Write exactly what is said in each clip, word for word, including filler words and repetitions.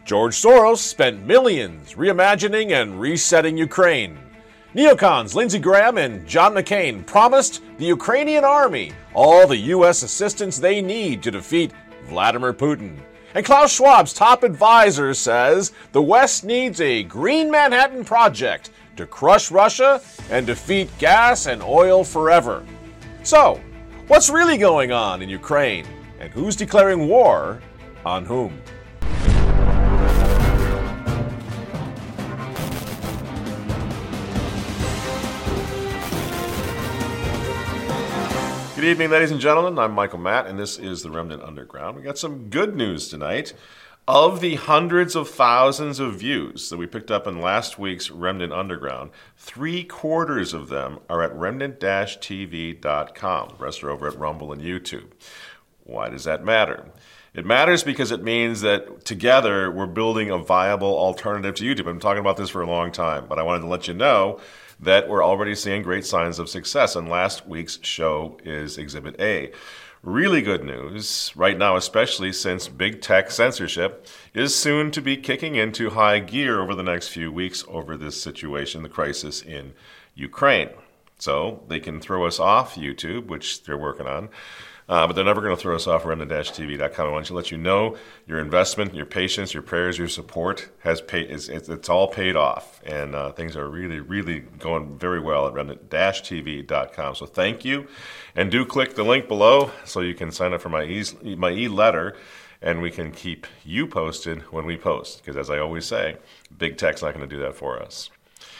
George Soros spent millions reimagining and resetting Ukraine. Neocons Lindsey Graham and John McCain promised the Ukrainian army all the U S assistance they need to defeat Vladimir Putin. And Klaus Schwab's top advisor says the West needs a Green Manhattan Project to crush Russia and defeat gas and oil forever. So, what's really going on in Ukraine? And who's declaring war on whom? Good evening, ladies and gentlemen. I'm Michael Matt, and this is the Remnant Underground. We got some good news tonight. Of the hundreds of thousands of views that we picked up in last week's Remnant Underground, three quarters of them are at remnant dash t v dot com. The rest are over at Rumble and YouTube. Why does that matter? It matters because it means that together we're building a viable alternative to YouTube. I've been talking about this for a long time, but I wanted to let you know that we're already seeing great signs of success, and last week's show is Exhibit A. Really good news right now, especially since big tech censorship is soon to be kicking into high gear over the next few weeks over this situation, the crisis in Ukraine. So they can throw us off YouTube, which they're working on, uh, but they're never going to throw us off remnant dash t v dot com. I want to let you know your investment, your patience, your prayers, your support has paid. It's, it's all paid off, and uh, things are really, really going very well at remnant dash t v dot com. So thank you, and do click the link below so you can sign up for my e my e-letter, and we can keep you posted when we post. Because as I always say, big tech's not going to do that for us.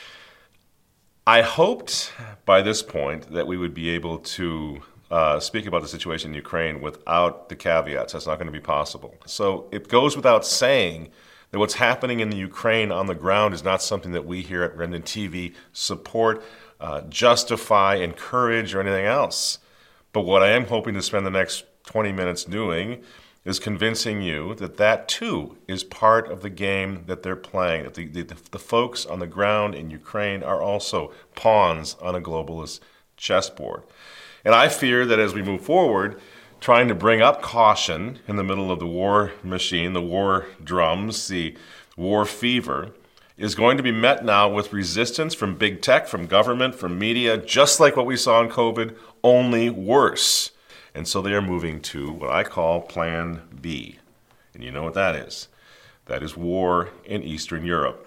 I hoped by this point that we would be able to uh, speak about the situation in Ukraine without the caveats. That's not going to be possible. So it goes without saying that what's happening in the Ukraine on the ground is not something that we here at Remnant T V support, uh, justify, encourage, or anything else. But what I am hoping to spend the next twenty minutes doing is convincing you that that too is part of the game that they're playing, that the, the, the folks on the ground in Ukraine are also pawns on a globalist chessboard. And I fear that as we move forward, trying to bring up caution in the middle of the war machine, the war drums, the war fever, is going to be met now with resistance from big tech, from government, from media, just like what we saw in COVID, only worse. And so they are moving to what I call Plan B. And you know what that is. That is war in Eastern Europe.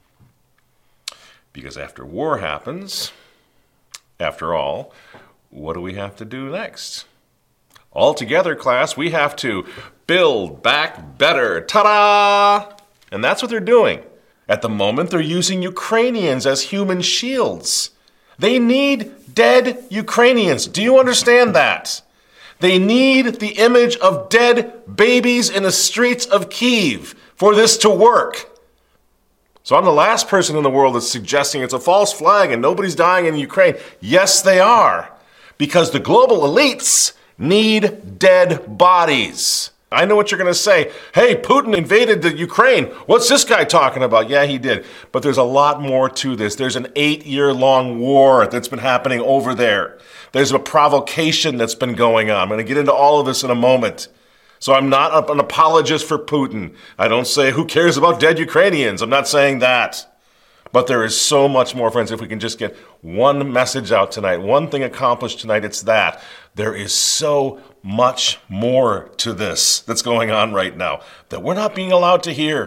Because after war happens, after all, what do we have to do next? All together, class, we have to build back better. Ta-da! And that's what they're doing. At the moment, they're using Ukrainians as human shields. They need dead Ukrainians. Do you understand that? They need the image of dead babies in the streets of Kyiv for this to work. So I'm the last person in the world that's suggesting it's a false flag and nobody's dying in Ukraine. Yes, they are. Because the global elites need dead bodies. I know what you're going to say. Hey, Putin invaded the Ukraine. What's this guy talking about? Yeah, he did. But there's a lot more to this. There's an eight-year-long war that's been happening over there. There's a provocation that's been going on. I'm going to get into all of this in a moment. So I'm not an apologist for Putin. I don't say, who cares about dead Ukrainians? I'm not saying that. But there is so much more, friends. If we can just get one message out tonight, one thing accomplished tonight, it's that. There is so much more to this that's going on right now that we're not being allowed to hear.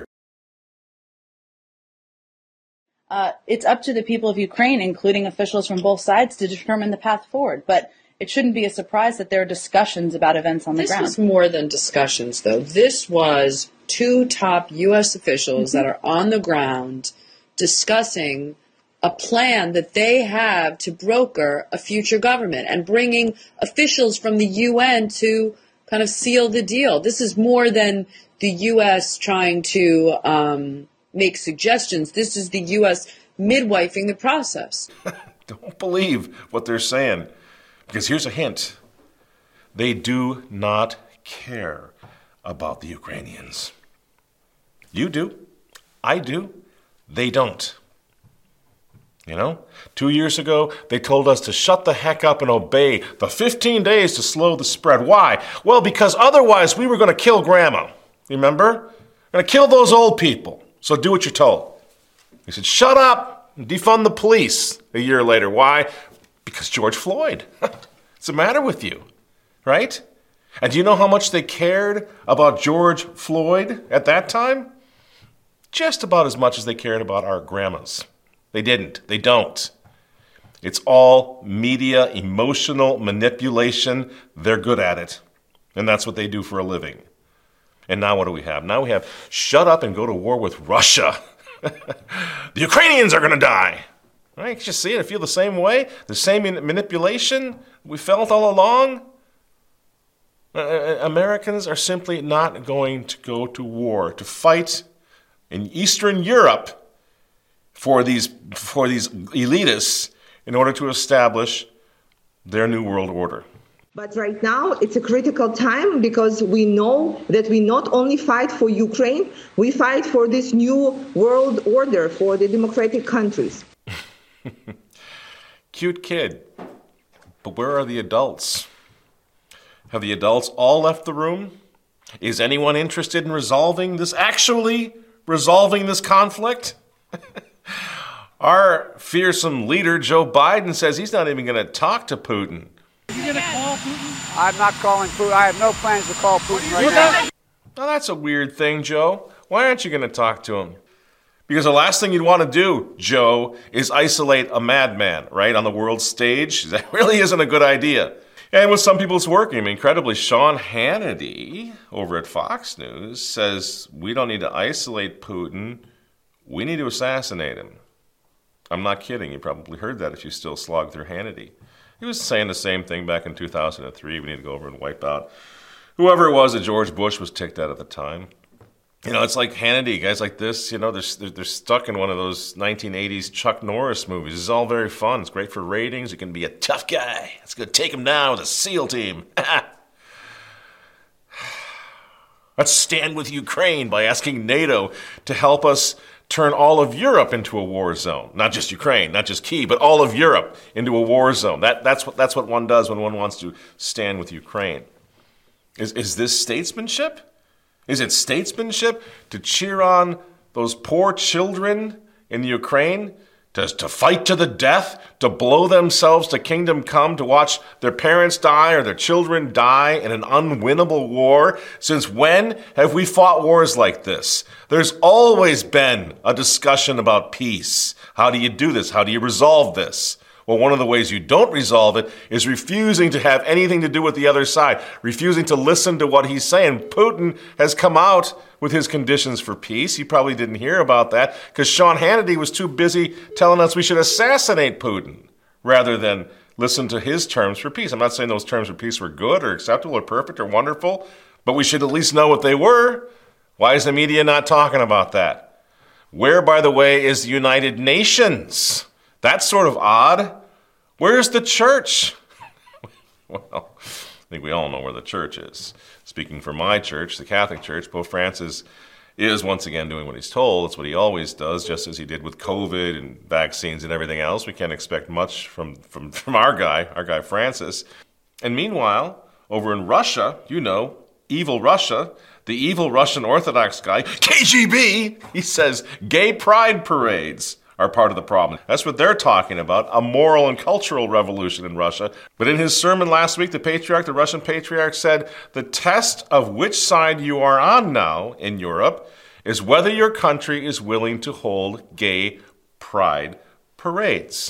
Uh, it's up to the people of Ukraine, including officials from both sides, to determine the path forward. But it shouldn't be a surprise that there are discussions about events on the this ground. This was more than discussions, though. This was two top U S officials mm-hmm. that are on the ground discussing a plan that they have to broker a future government and bringing officials from the U N to kind of seal the deal. This is more than the U S trying to um, make suggestions. This is the U S midwifing the process. Don't believe what they're saying, because here's a hint. They do not care about the Ukrainians. You do. I do. They don't. You know, two years ago, they told us to shut the heck up and obey the fifteen days to slow the spread. Why? Well, because otherwise we were going to kill Grandma. Remember? We're going to kill those old people. So do what you're told. He said, shut up and defund the police a year later. Why? Because George Floyd. What's the matter with you? Right? And do you know how much they cared about George Floyd at that time? Just about as much as they cared about our grandmas. They didn't. They don't. It's all media, emotional manipulation. They're good at it. And that's what they do for a living. And now what do we have? Now we have shut up and go to war with Russia. The Ukrainians are going to die. Right? You see it and feel the same way? The same manipulation we felt all along? Uh, Americans are simply not going to go to war, to fight in Eastern Europe for these, for these elitists in order to establish their new world order. But right now, it's a critical time because we know that we not only fight for Ukraine, we fight for this new world order for the democratic countries. Cute kid. But where are the adults? Have the adults all left the room? Is anyone interested in resolving this, actually resolving this conflict? Our fearsome leader, Joe Biden, says he's not even going to talk to Putin. You going to call Putin? I'm not calling Putin. I have no plans to call Putin right now. Now that's a weird thing, Joe. Why aren't you going to talk to him? Because the last thing you'd want to do, Joe, is isolate a madman, right, on the world stage. That really isn't a good idea. And with some people it's working. I mean, incredibly, Sean Hannity over at Fox News says we don't need to isolate Putin. We need to assassinate him. I'm not kidding. You probably heard that if you still slog through Hannity. He was saying the same thing back in two thousand three. We need to go over and wipe out whoever it was that George Bush was ticked at at the time. You know, it's like Hannity, guys like this, you know, they're, they're stuck in one of those nineteen eighties Chuck Norris movies. It's all very fun. It's great for ratings. You can be a tough guy. It's going to take him down with a SEAL team. Let's stand with Ukraine by asking NATO to help us turn all of Europe into a war zone. Not just Ukraine, not just Kyiv, but all of Europe into a war zone. That, that's, what, that's what one does when one wants to stand with Ukraine. Is, is this statesmanship? Is it statesmanship to cheer on those poor children in the Ukraine, to, to fight to the death, to blow themselves to kingdom come, to watch their parents die or their children die in an unwinnable war? Since when have we fought wars like this? There's always been a discussion about peace. How do you do this? How do you resolve this? Well, one of the ways you don't resolve it is refusing to have anything to do with the other side, refusing to listen to what he's saying. Putin has come out with his conditions for peace. You probably didn't hear about that because Sean Hannity was too busy telling us we should assassinate Putin rather than listen to his terms for peace. I'm not saying those terms for peace were good or acceptable or perfect or wonderful, but we should at least know what they were. Why is the media not talking about that? Where, by the way, is the United Nations? That's sort of odd. Where's the church? Well, I think we all know where the church is. Speaking for my church, the Catholic Church, Pope Francis is once again doing what he's told. It's what he always does, just as he did with COVID and vaccines and everything else. We can't expect much from, from, from our guy, our guy Francis. And meanwhile, over in Russia, you know, evil Russia, the evil Russian Orthodox guy, K G B, he says gay pride parades are part of the problem. That's what they're talking about, a moral and cultural revolution in Russia. But in his sermon last week, the patriarch, the Russian patriarch, said the test of which side you are on now in Europe is whether your country is willing to hold gay pride parades.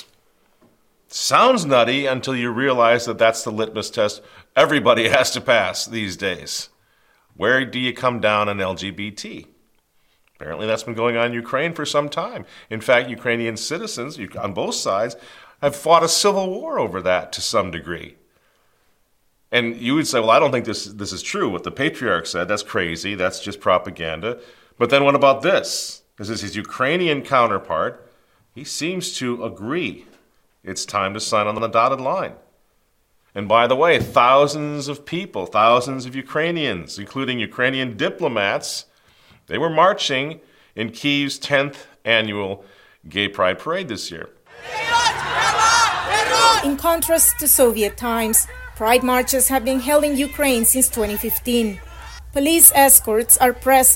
Sounds nutty until you realize that that's the litmus test everybody has to pass these days. Where do you come down on L G B T? Apparently that's been going on in Ukraine for some time. In fact, Ukrainian citizens on both sides have fought a civil war over that to some degree. And you would say, well, I don't think this, this is true. What the patriarch said, that's crazy. That's just propaganda. But then what about this? This is his Ukrainian counterpart. He seems to agree. It's time to sign on the dotted line. And by the way, thousands of people, thousands of Ukrainians, including Ukrainian diplomats, they were marching in Kyiv's tenth annual Gay Pride Parade this year. In contrast to Soviet times, pride marches have been held in Ukraine since twenty fifteen. Police escorts are present,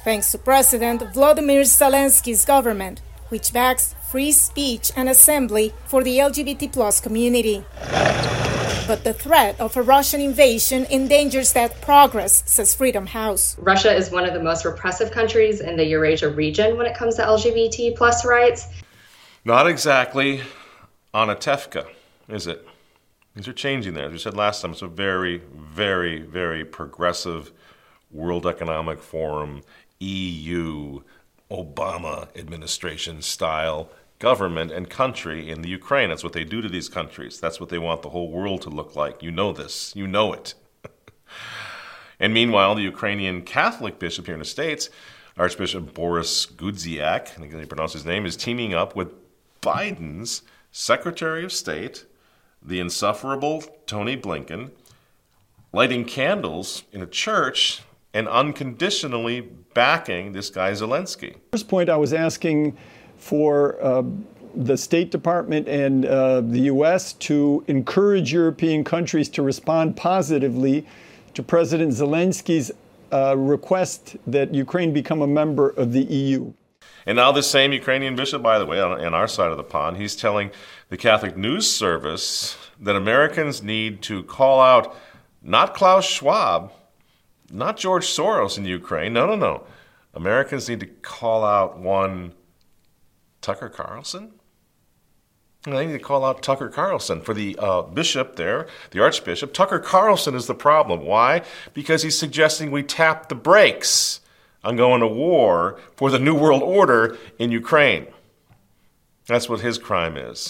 thanks to President Volodymyr Zelensky's government, which backs free speech and assembly for the L G B T plus community. But the threat of a Russian invasion endangers that progress, says Freedom House. Russia is one of the most repressive countries in the Eurasia region when it comes to L G B T plus rights. Not exactly Anatevka, is it? Things are changing there. As we said last time, it's a very, very, very progressive World Economic Forum, E U, Obama administration style government and country in the Ukraine. That's what they do to these countries. That's what they want the whole world to look like. You know this. You know it. And meanwhile, the Ukrainian Catholic bishop here in the States, Archbishop Boris Gudziak, I think they pronounce his name, is teaming up with Biden's Secretary of State, the insufferable Tony Blinken, lighting candles in a church and unconditionally backing this guy Zelensky. First point, I was asking for uh, the State Department and uh, the U S to encourage European countries to respond positively to President Zelensky's uh, request that Ukraine become a member of the E U. And now this same Ukrainian bishop, by the way, on, on our side of the pond, he's telling the Catholic News Service that Americans need to call out not Klaus Schwab, not George Soros in Ukraine. No, no, no. Americans need to call out one Tucker Carlson. They need to call out Tucker Carlson. For the uh, bishop there, the archbishop, Tucker Carlson is the problem. Why? Because he's suggesting we tap the brakes on going to war for the New World Order in Ukraine. That's what his crime is.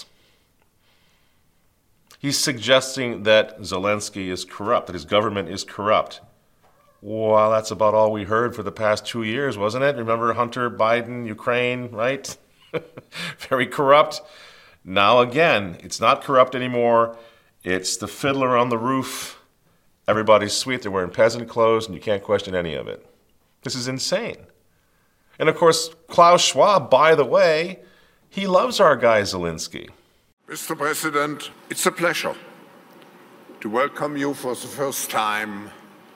He's suggesting that Zelensky is corrupt, that his government is corrupt. Well, that's about all we heard for the past two years, wasn't it? Remember Hunter Biden, Ukraine, right? Very corrupt. Now again, it's not corrupt anymore. It's the fiddler on the roof. Everybody's sweet. They're wearing peasant clothes, and you can't question any of it. This is insane. And of course, Klaus Schwab, by the way, he loves our guy Zelensky. Mister President, it's a pleasure to welcome you for the first time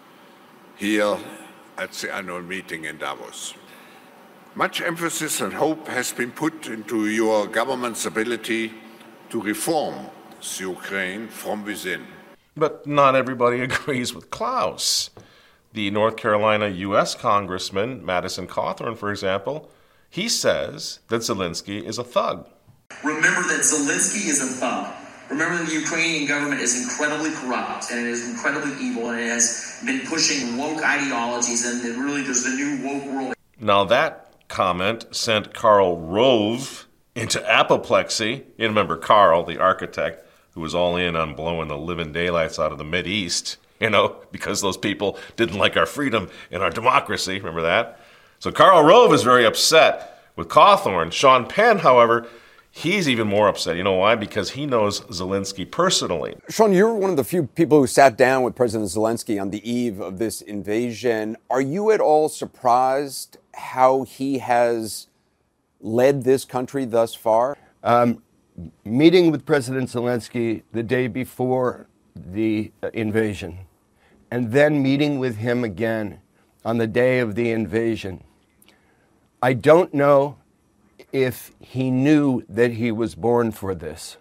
here at the annual meeting in Davos. Much emphasis and hope has been put into your government's ability to reform the Ukraine from within. But not everybody agrees with Klaus. The North Carolina U S Congressman, Madison Cawthorn, for example, he says that Zelensky is a thug. Remember that Zelensky is a thug. Remember that the Ukrainian government is incredibly corrupt, and it is incredibly evil, and it has been pushing woke ideologies, and it really there's the new woke world. Now that comment sent Karl Rove into apoplexy. You remember Karl, the architect, who was all in on blowing the living daylights out of the Mideast, you know, because those people didn't like our freedom and our democracy. Remember that? So Karl Rove is very upset with Cawthorn. Sean Penn, however, he's even more upset. You know why? Because he knows Zelensky personally. Sean, you're one of the few people who sat down with President Zelensky on the eve of this invasion. Are you at all surprised how he has led this country thus far? Um, meeting with President Zelensky the day before the invasion, and then meeting with him again on the day of the invasion. I don't know if he knew that he was born for this,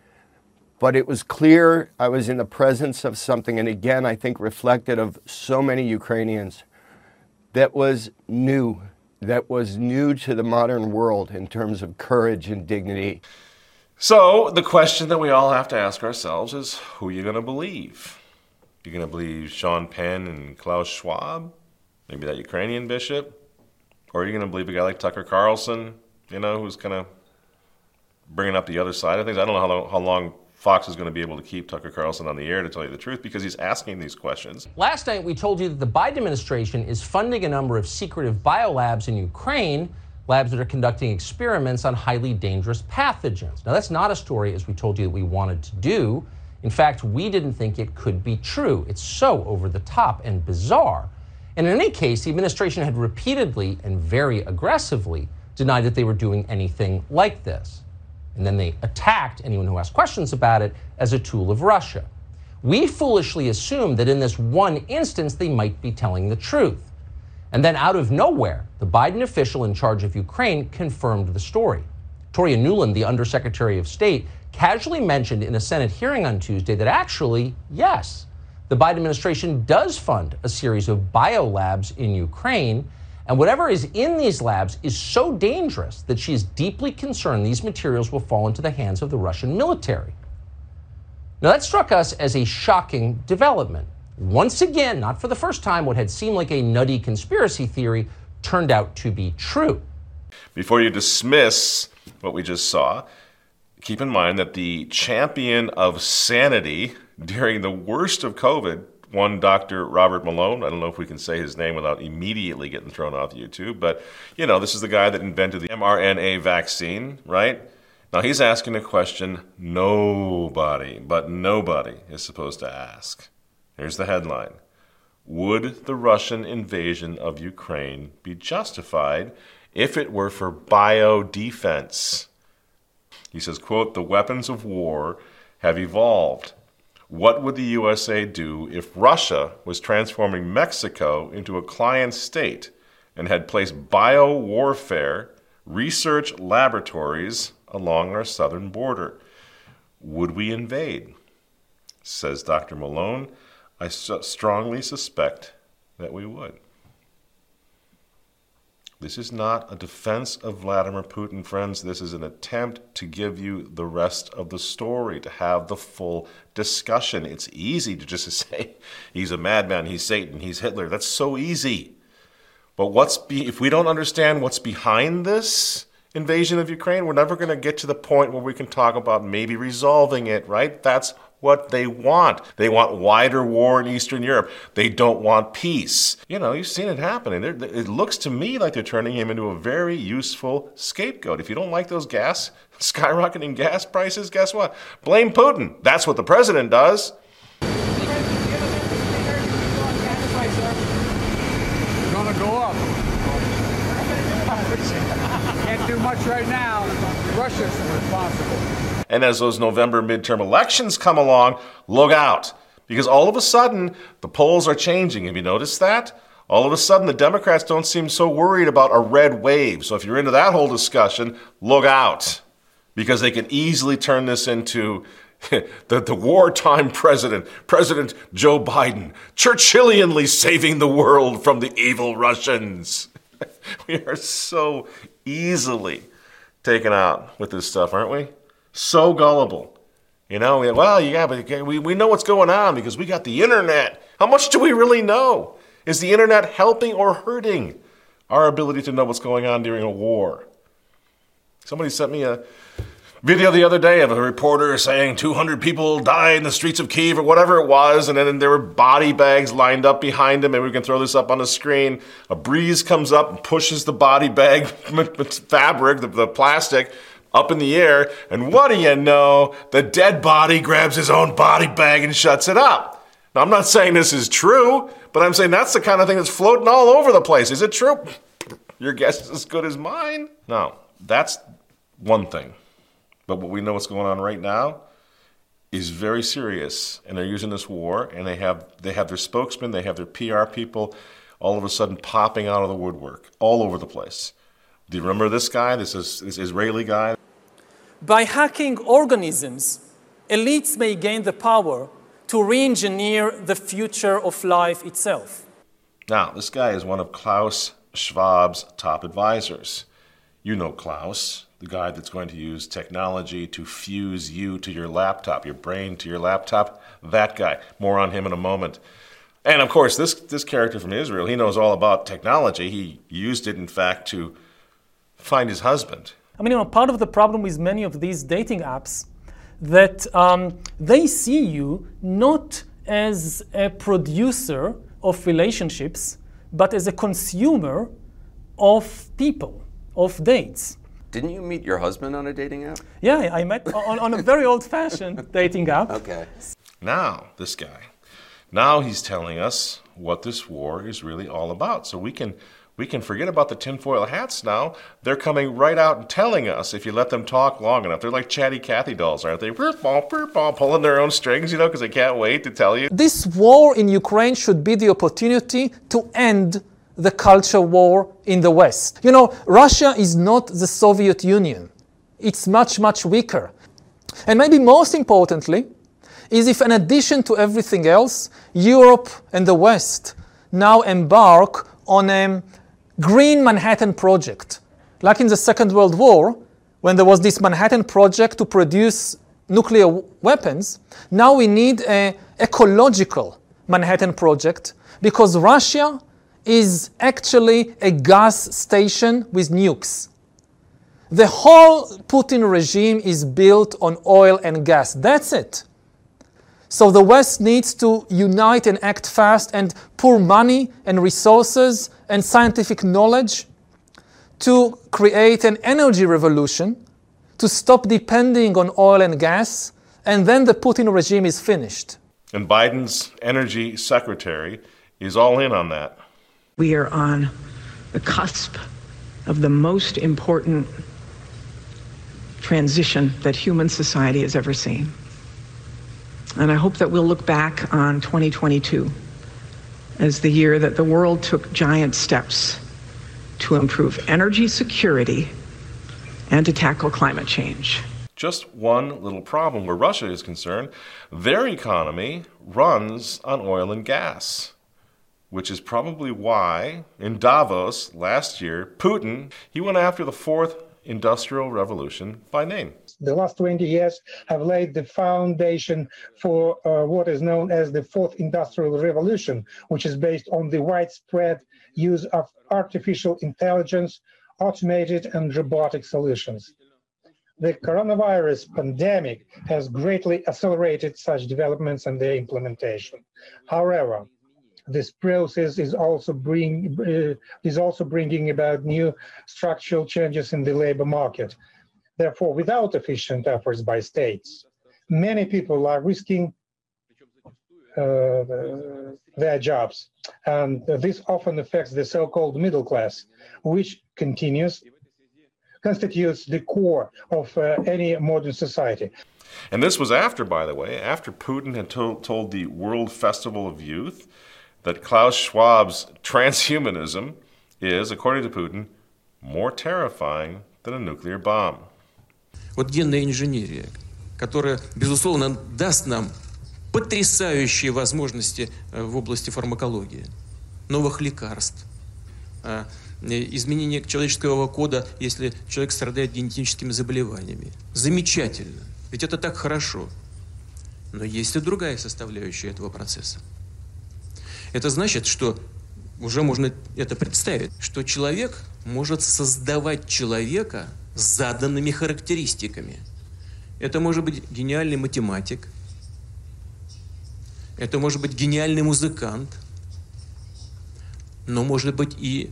but it was clear I was in the presence of something, and again, I think reflected of so many Ukrainians, that was new, that was new to the modern world in terms of courage and dignity. So the question that we all have to ask ourselves is, who are you going to believe? You're going to believe Sean Penn and Klaus Schwab? Maybe that Ukrainian bishop? Or are you going to believe a guy like Tucker Carlson, you know, who's kind of bringing up the other side of things? I don't know how long, how long Fox is going to be able to keep Tucker Carlson on the air, to tell you the truth, because he's asking these questions. Last night, we told you that the Biden administration is funding a number of secretive biolabs in Ukraine, labs that are conducting experiments on highly dangerous pathogens. Now, that's not a story, as we told you, that we wanted to do. In fact, we didn't think it could be true. It's so over the top and bizarre. And in any case, the administration had repeatedly and very aggressively denied that they were doing anything like this. And then they attacked anyone who asked questions about it as a tool of Russia. We foolishly assumed that in this one instance, they might be telling the truth. And then out of nowhere, the Biden official in charge of Ukraine confirmed the story. Victoria Nuland, the Undersecretary of State, casually mentioned in a Senate hearing on Tuesday that actually, yes, the Biden administration does fund a series of biolabs in Ukraine, and whatever is in these labs is so dangerous that she is deeply concerned these materials will fall into the hands of the Russian military. Now, that struck us as a shocking development. Once again, not for the first time, what had seemed like a nutty conspiracy theory turned out to be true. Before you dismiss what we just saw, keep in mind that the champion of sanity during the worst of COVID, one Doctor Robert Malone, I don't know if we can say his name without immediately getting thrown off YouTube, but, you know, this is the guy that invented the mRNA vaccine, right? Now, he's asking a question nobody, but nobody is supposed to ask. Here's the headline. Would the Russian invasion of Ukraine be justified if it were for biodefense? He says, quote, the weapons of war have evolved. What would the U S A do if Russia was transforming Mexico into a client state and had placed bio-warfare research laboratories along our southern border? Would we invade? Says Doctor Malone, I su- strongly suspect that we would. This is not a defense of Vladimir Putin, friends. This is an attempt to give you the rest of the story, to have the full discussion. It's easy to just say, he's a madman, he's Satan, he's Hitler. That's so easy. But what's be- if we don't understand what's behind this invasion of Ukraine, we're never going to get to the point where we can talk about maybe resolving it, right? That's what they want. They want wider war in Eastern Europe. They don't want peace. You know, you've seen it happening. They're, it looks to me like they're turning him into a very useful scapegoat. If you don't like those gas, skyrocketing gas prices, guess what? Blame Putin. That's what the president does. It's gonna go up. Can't do much right now. Russia's responsible. And as those November midterm elections come along, look out. Because all of a sudden, the polls are changing. Have you noticed that? All of a sudden, the Democrats don't seem so worried about a red wave. So if you're into that whole discussion, look out. Because they can easily turn this into the, the wartime president, President Joe Biden, Churchillianly saving the world from the evil Russians. We are so easily taken out with this stuff, aren't we? So gullible. You know, we, well, yeah, but we, we know what's going on because we got the internet. How much do we really know? Is the internet helping or hurting our ability to know what's going on during a war? Somebody sent me a video the other day of a reporter saying two hundred people died in the streets of Kyiv or whatever it was, and then there were body bags lined up behind him, and we can throw this up on the screen. A breeze comes up and pushes the body bag fabric, the, the plastic, up in the air, and what do you know? The dead body grabs his own body bag and shuts it up. Now, I'm not saying this is true, but I'm saying that's the kind of thing that's floating all over the place. Is it true? Your guess is as good as mine. No, that's one thing. But what we know what's going on right now is very serious, and they're using this war, and they have they have their spokesman, they have their P R people all of a sudden popping out of the woodwork all over the place. Do you remember this guy, this, is, this Israeli guy? By hacking organisms, elites may gain the power to re-engineer the future of life itself. Now, this guy is one of Klaus Schwab's top advisors. You know Klaus, the guy that's going to use technology to fuse you to your laptop, your brain to your laptop. That guy. More on him in a moment. And, of course, this, this character from Israel, he knows all about technology. He used it, in fact, to find his husband. I mean, you know, part of the problem with many of these dating apps that um, they see you not as a producer of relationships, but as a consumer of people, of dates. Didn't you meet your husband on a dating app? Yeah, I met on, on a very old-fashioned dating app. Okay. Now, this guy, now he's telling us what this war is really all about. So we can we can forget about the tinfoil hats now. They're coming right out and telling us if you let them talk long enough. They're like chatty Cathy dolls, aren't they? Pulling their own strings, you know, because they can't wait to tell you. This war in Ukraine should be the opportunity to end the culture war in the West. You know, Russia is not the Soviet Union. It's much, much weaker. And maybe most importantly, is if in addition to everything else, Europe and the West now embark on a Green Manhattan Project. Like in the Second World War, when there was this Manhattan Project to produce nuclear weapons, now we need an ecological Manhattan Project because Russia is actually a gas station with nukes. The whole Putin regime is built on oil and gas. That's it. So the West needs to unite and act fast and pour money and resources and scientific knowledge to create an energy revolution, to stop depending on oil and gas, and then the Putin regime is finished. And Biden's energy secretary is all in on that. We are on the cusp of the most important transition that human society has ever seen. And I hope that we'll look back on twenty twenty-two as the year that the world took giant steps to improve energy security and to tackle climate change. Just one little problem where Russia is concerned. Their economy runs on oil and gas, which is probably why in Davos last year, Putin, he went after the fourth industrial revolution by name. The last twenty years have laid the foundation for uh, what is known as the fourth industrial revolution, which is based on the widespread use of artificial intelligence, automated and robotic solutions. The coronavirus pandemic has greatly accelerated such developments and their implementation. However, this process is also bring uh, is also bringing about new structural changes in the labor market. Therefore, without efficient efforts by states, many people are risking uh, their jobs, and this often affects the so-called middle class, which continues constitutes the core of uh, any modern society. And this was after, by the way, after Putin had told, told the World Festival of Youth that Klaus Schwab's transhumanism is, according to Putin, more terrifying than a nuclear bomb. Вот генная инженерия, которая, безусловно, даст нам потрясающие возможности в области фармакологии, новых лекарств, изменение человеческого кода, если человек страдает генетическими заболеваниями. Замечательно, ведь это так хорошо. Но есть и другая составляющая этого процесса. Это значит, что уже можно это представить, что человек может создавать человека с заданными характеристиками. Это может быть гениальный математик, это может быть гениальный музыкант, но может быть и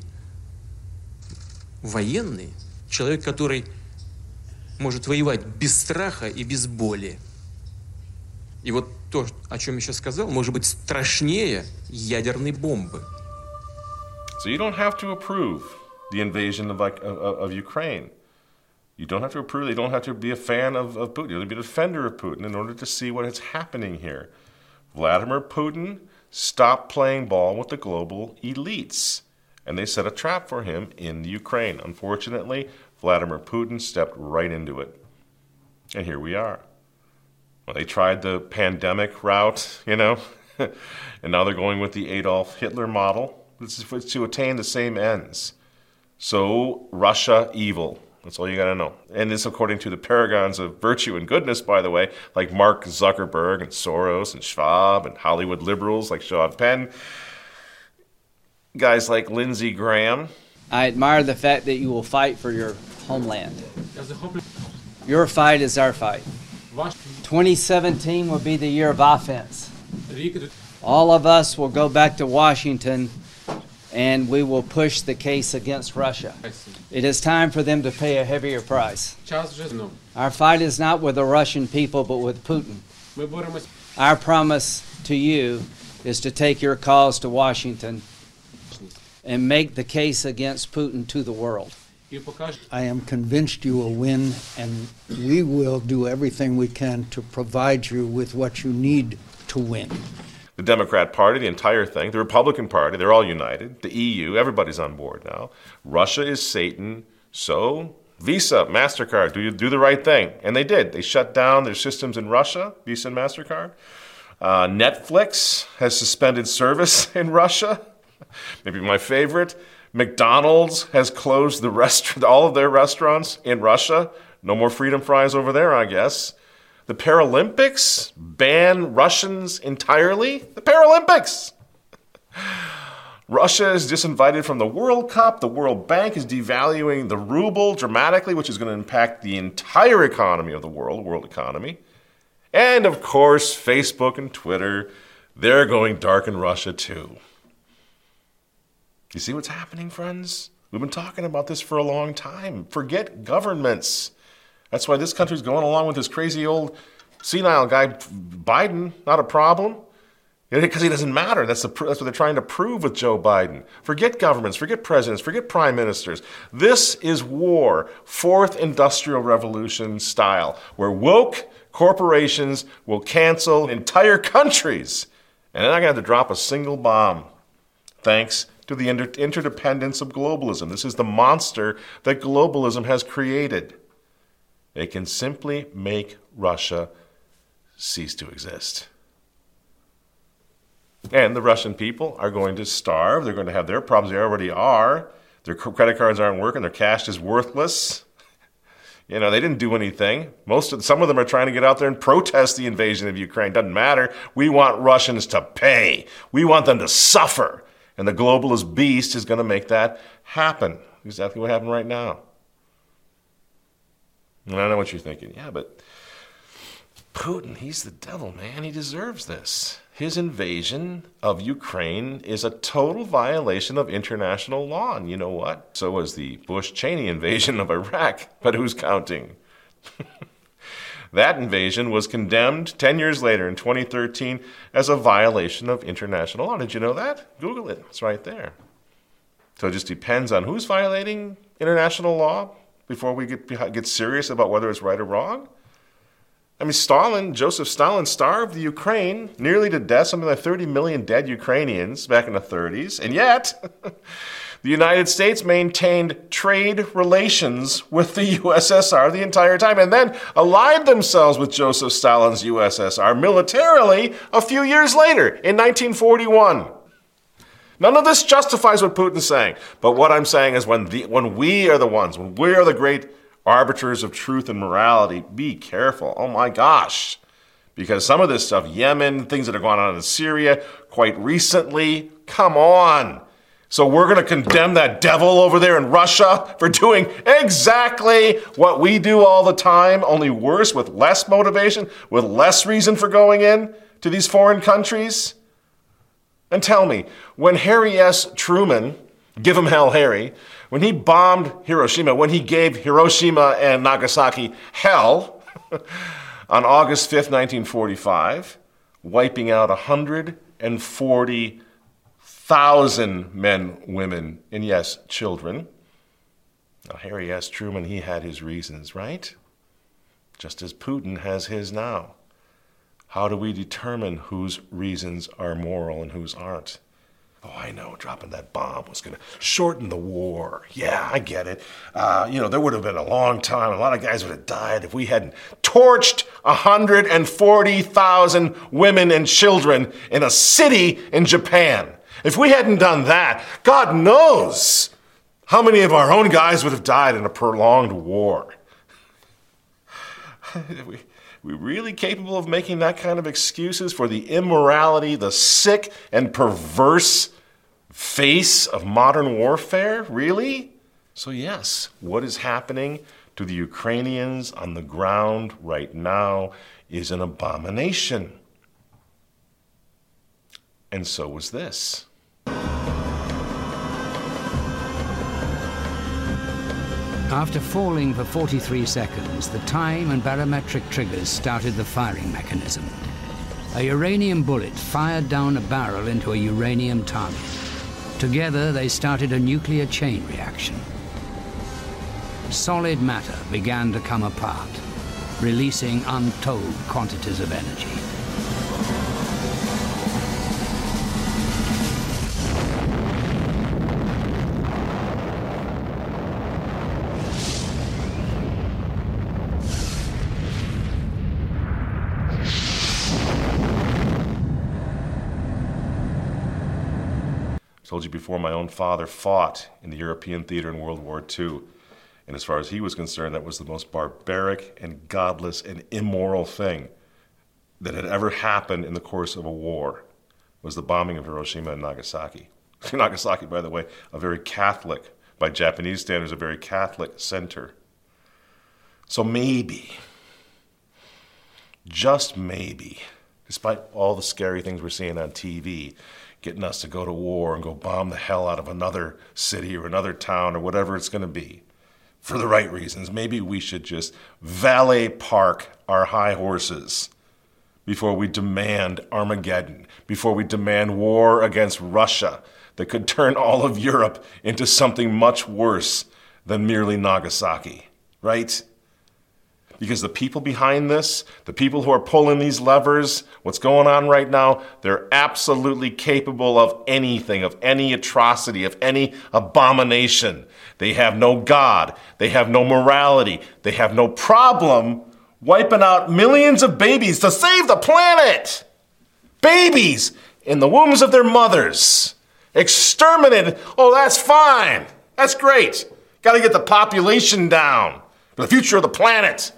военный, человек, который может воевать без страха и без боли. И вот то, о чем я сейчас сказал, может быть страшнее ядерной бомбы. So you don't have to approve the invasion of, of, of Ukraine. You don't have to approve, you don't have to be a fan of, of Putin. You have to be a defender of Putin in order to see what is happening here. Vladimir Putin stopped playing ball with the global elites, and they set a trap for him in the Ukraine. Unfortunately, Vladimir Putin stepped right into it. And here we are. Well, they tried the pandemic route, you know, and now they're going with the Adolf Hitler model. This is to attain the same ends. So, Russia evil. That's all you got to know. And this according to the paragons of virtue and goodness, by the way, like Mark Zuckerberg and Soros and Schwab and Hollywood liberals like Sean Penn. Guys like Lindsey Graham. I admire the fact that you will fight for your homeland. Your fight is our fight. twenty seventeen will be the year of offense. All of us will go back to Washington and we will push the case against Russia. It is time for them to pay a heavier price. Our fight is not with the Russian people, but with Putin. Our promise to you is to take your cause to Washington and make the case against Putin to the world. I am convinced you will win, and we will do everything we can to provide you with what you need to win. The Democrat Party, the entire thing, the Republican Party, they're all united. The E U, everybody's on board now. Russia is Satan, so Visa, MasterCard, do you do the right thing? And they did. They shut down their systems in Russia, Visa and MasterCard. Uh, Netflix has suspended service in Russia. Maybe my favorite. McDonald's has closed the rest- all of their restaurants in Russia. No more freedom fries over there, I guess. The Paralympics ban Russians entirely. The Paralympics! Russia is disinvited from the World Cup. The World Bank is devaluing the ruble dramatically, which is going to impact the entire economy of the world, world economy. And, of course, Facebook and Twitter, they're going dark in Russia, too. You see what's happening, friends? We've been talking about this for a long time. Forget governments. That's why this country's going along with this crazy old senile guy, Biden. Not a problem. Because he doesn't matter. That's, the, that's what they're trying to prove with Joe Biden. Forget governments, forget presidents, forget prime ministers. This is war, fourth industrial revolution style, where woke corporations will cancel entire countries. And they're not going to have to drop a single bomb. Thanks to the inter- interdependence of globalism. This is the monster that globalism has created. They can simply make Russia cease to exist. And the Russian people are going to starve. They're going to have their problems. They already are. Their credit cards aren't working. Their cash is worthless. You know, they didn't do anything. Most of some of them are trying to get out there and protest the invasion of Ukraine. Doesn't matter. We want Russians to pay. We want them to suffer. And the globalist beast is going to make that happen. Exactly what happened right now. And I know what you're thinking. Yeah, but Putin, he's the devil, man. He deserves this. His invasion of Ukraine is a total violation of international law. And you know what? So was the Bush-Cheney invasion of Iraq. But who's counting? That invasion was condemned ten years later in twenty thirteen as a violation of international law. Did you know that? Google it. It's right there. So it just depends on who's violating international law before we get get serious about whether it's right or wrong. I mean, Stalin, Joseph Stalin starved the Ukraine nearly to death, something like thirty million dead Ukrainians back in the thirties. And yet, the United States maintained trade relations with the U S S R the entire time and then allied themselves with Joseph Stalin's U S S R militarily a few years later in nineteen forty-one. None of this justifies what Putin's saying. But what I'm saying is when, the, when we are the ones, when we are the great arbiters of truth and morality, be careful. Oh my gosh. Because some of this stuff, Yemen, things that are going on in Syria quite recently, come on. So we're going to condemn that devil over there in Russia for doing exactly what we do all the time, only worse, with less motivation, with less reason for going in to these foreign countries? And tell me, when Harry S. Truman, give him hell Harry, when he bombed Hiroshima, when he gave Hiroshima and Nagasaki hell on August fifth, nineteen forty-five, wiping out one hundred forty thousand men, women, and yes, children. Now, Harry S. Truman, he had his reasons, right? Just as Putin has his now. How do we determine whose reasons are moral and whose aren't? Oh, I know, dropping that bomb was going to shorten the war. Yeah, I get it. Uh, you know, there would have been a long time. A lot of guys would have died if we hadn't torched one hundred forty thousand women and children in a city in Japan. If we hadn't done that, God knows how many of our own guys would have died in a prolonged war. we, we really capable of making that kind of excuses for the immorality, the sick and perverse face of modern warfare? Really? So yes, what is happening to the Ukrainians on the ground right now is an abomination. And so was this. After falling for forty-three seconds, the time and barometric triggers started the firing mechanism. A uranium bullet fired down a barrel into a uranium target. Together, they started a nuclear chain reaction. Solid matter began to come apart, releasing untold quantities of energy. told you before, my own father fought in the European theater in World War Two. And as far as he was concerned, that was the most barbaric and godless and immoral thing that had ever happened in the course of a war, was the bombing of Hiroshima and Nagasaki. Nagasaki, by the way, a very Catholic, by Japanese standards, a very Catholic center. So maybe, just maybe, despite all the scary things we're seeing on T V, getting us to go to war and go bomb the hell out of another city or another town or whatever it's going to be, for the right reasons, maybe we should just valet park our high horses before we demand Armageddon, before we demand war against Russia that could turn all of Europe into something much worse than merely Nagasaki, right? Because the people behind this, the people who are pulling these levers, what's going on right now, they're absolutely capable of anything, of any atrocity, of any abomination. They have no God. They have no morality. They have no problem wiping out millions of babies to save the planet. Babies in the wombs of their mothers. Exterminated. Oh, that's fine. That's great. Got to get the population down for the future of the planet.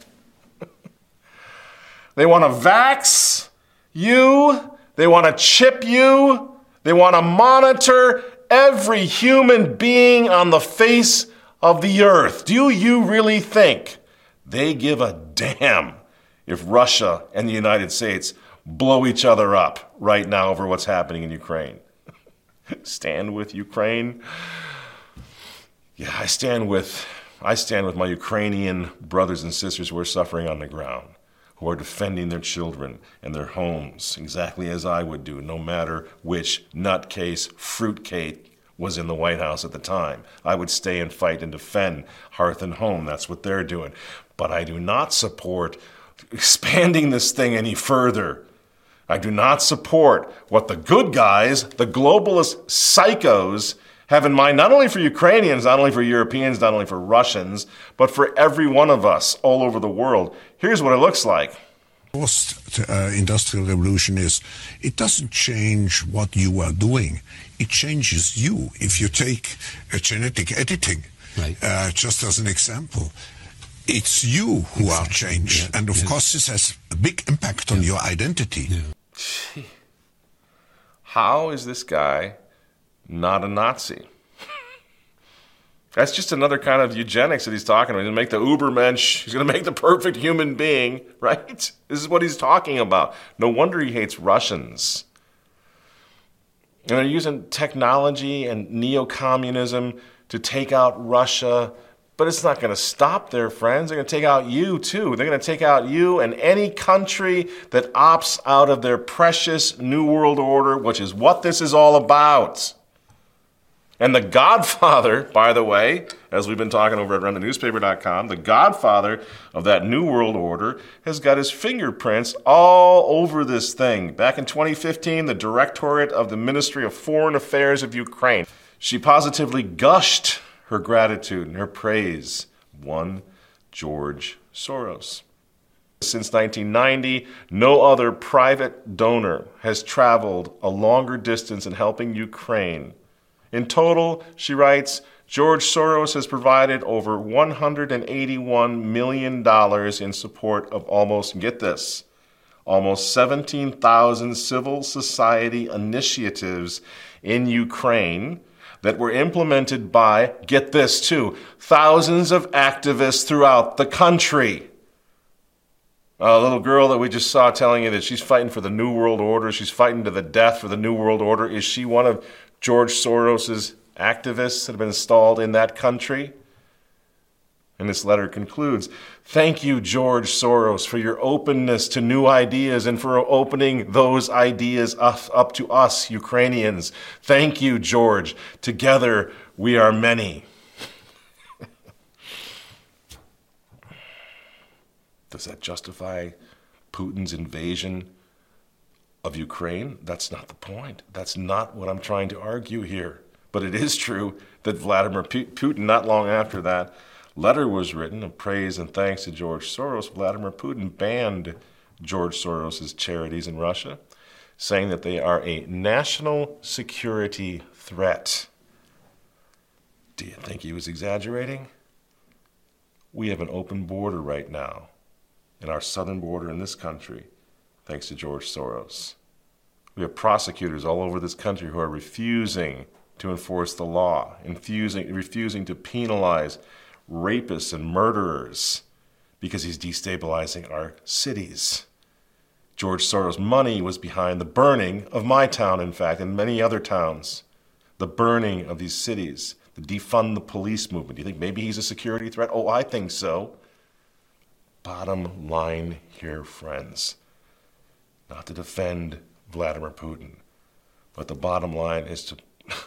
They want to vax you. They want to chip you. They want to monitor every human being on the face of the earth. Do you really think they give a damn if Russia and the United States blow each other up right now over what's happening in Ukraine? Stand with Ukraine? Yeah, I stand with I stand with my Ukrainian brothers and sisters who are suffering on the ground, who are defending their children and their homes exactly as I would do, no matter which nutcase fruitcake was in the White House at the time. I would stay and fight and defend hearth and home. That's what they're doing. But I do not support expanding this thing any further. I do not support what the good guys, the globalist psychos, have in mind, not only for Ukrainians, not only for Europeans, not only for Russians, but for every one of us all over the world. Here's what it looks like. Post-industrial revolution is, it doesn't change what you are doing. It changes you. If you take a genetic editing, right. uh, just as an example, it's you who exactly. are changed. Yeah. And of yeah. course, this has a big impact on yeah. your identity. Yeah. How is this guy not a Nazi? That's just another kind of eugenics that he's talking about. He's going to make the Ubermensch. He's going to make the perfect human being, right? This is what he's talking about. No wonder he hates Russians. And they're using technology and neo-communism to take out Russia, but it's not going to stop their friends. They're going to take out you, too. They're going to take out you and any country that opts out of their precious New World Order, which is what this is all about. And the godfather, by the way, as we've been talking over at run the newspaper dot com, the godfather of that New World Order has got his fingerprints all over this thing. Back in twenty fifteen, the Directorate of the Ministry of Foreign Affairs of Ukraine, she positively gushed her gratitude and her praise. One George Soros. Since nineteen ninety, no other private donor has traveled a longer distance in helping Ukraine. In total, she writes, George Soros has provided over one hundred eighty-one million dollars in support of almost, get this, almost seventeen thousand civil society initiatives in Ukraine that were implemented by, get this too, thousands of activists throughout the country. A little girl that we just saw telling you that she's fighting for the New World Order, she's fighting to the death for the New World Order. Is she one of George Soros's activists that have been installed in that country? And this letter concludes, thank you, George Soros, for your openness to new ideas and for opening those ideas up to us, Ukrainians. Thank you, George. Together, we are many. Does that justify Putin's invasion of Ukraine? That's not the point. That's not what I'm trying to argue here. But it is true that Vladimir Putin, not long after that letter was written of praise and thanks to George Soros, Vladimir Putin banned George Soros's charities in Russia, saying that they are a national security threat. Do you think he was exaggerating? We have an open border right now, in our southern border in this country, thanks to George Soros. We have prosecutors all over this country who are refusing to enforce the law, infusing, refusing to penalize rapists and murderers because he's destabilizing our cities. George Soros' money was behind the burning of my town, in fact, and many other towns. The burning of these cities, the defund the police movement. Do you think maybe he's a security threat? Oh, I think so. Bottom line here, friends, not to defend Vladimir Putin, but the bottom line is to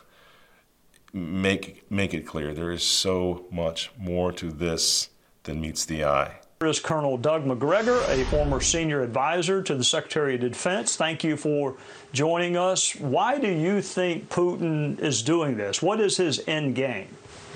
make make it clear there is so much more to this than meets the eye. Here is Colonel Doug Macgregor, a former senior advisor to the Secretary of Defense. Thank you for joining us. Why do you think Putin is doing this? What is his end game?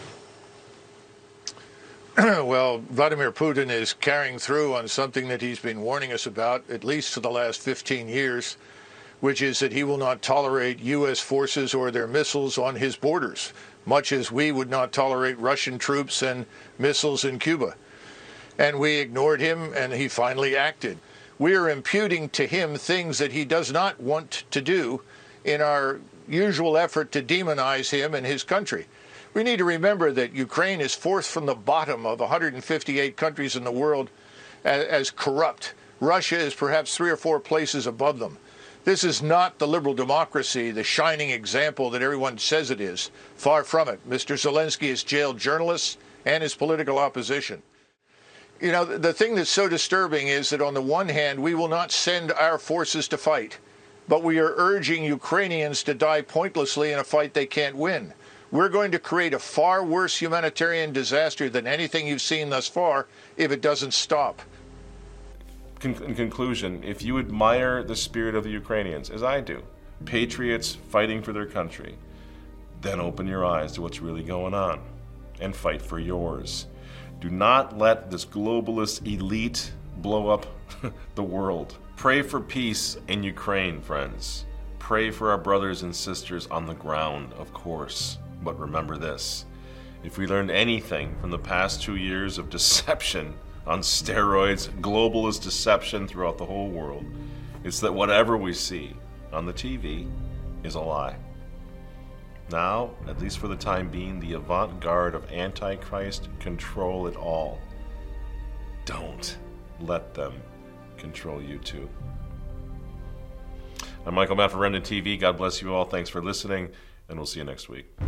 Well, Vladimir Putin is carrying through on something that he's been warning us about, at least for the last fifteen years, which is that he will not tolerate U S forces or their missiles on his borders, much as we would not tolerate Russian troops and missiles in Cuba. And we ignored him, and he finally acted. We are imputing to him things that he does not want to do in our usual effort to demonize him and his country. We need to remember that Ukraine is fourth from the bottom of one hundred fifty-eight countries in the world as, as corrupt. Russia is perhaps three or four places above them. This is not the liberal democracy, the shining example that everyone says it is. Far from it. Mister Zelensky has jailed journalists and his political opposition. You know, the thing that's so disturbing is that on the one hand, we will not send our forces to fight, but we are urging Ukrainians to die pointlessly in a fight they can't win. We're going to create a far worse humanitarian disaster than anything you've seen thus far if it doesn't stop. In conclusion, if you admire the spirit of the Ukrainians, as I do, patriots fighting for their country, then open your eyes to what's really going on and fight for yours. Do not let this globalist elite blow up the world. Pray for peace in Ukraine, friends. Pray for our brothers and sisters on the ground, of course. But remember this, if we learned anything from the past two years of deception on steroids, globalist deception throughout the whole world, it's that whatever we see on the T V is a lie. Now, at least for the time being, the avant-garde of Antichrist control it all. Don't let them control you too. I'm Michael Matt for Remnant T V. God bless you all. Thanks for listening, and we'll see you next week.